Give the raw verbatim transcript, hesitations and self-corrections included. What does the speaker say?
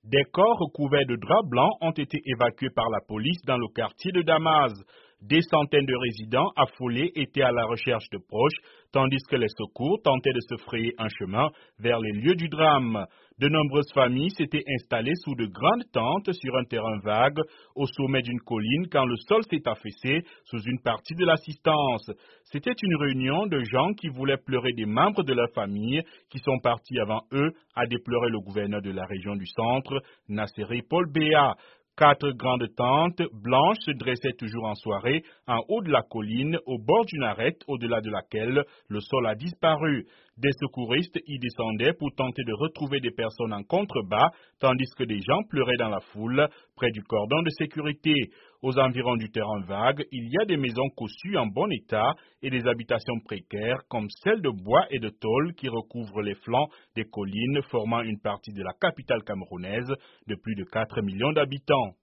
Des corps recouverts de draps blancs ont été évacués par la police dans le quartier de Damas. Des centaines de résidents affolés étaient à la recherche de proches, tandis que les secours tentaient de se frayer un chemin vers les lieux du drame. De nombreuses familles s'étaient installées sous de grandes tentes sur un terrain vague au sommet d'une colline quand le sol s'est affaissé sous une partie de l'assistance. C'était une réunion de gens qui voulaient pleurer des membres de leur famille qui sont partis avant eux, a déploré le gouverneur de la région du centre, Nasseri Paul Béa. Quatre grandes tentes blanches se dressaient toujours en soirée en haut de la colline, au bord d'une arête au-delà de laquelle le sol a disparu. Des secouristes y descendaient pour tenter de retrouver des personnes en contrebas, tandis que des gens pleuraient dans la foule près du cordon de sécurité. Aux environs du terrain vague, il y a des maisons cossues en bon état et des habitations précaires comme celles de bois et de tôle qui recouvrent les flancs des collines formant une partie de la capitale camerounaise de plus de quatre millions d'habitants.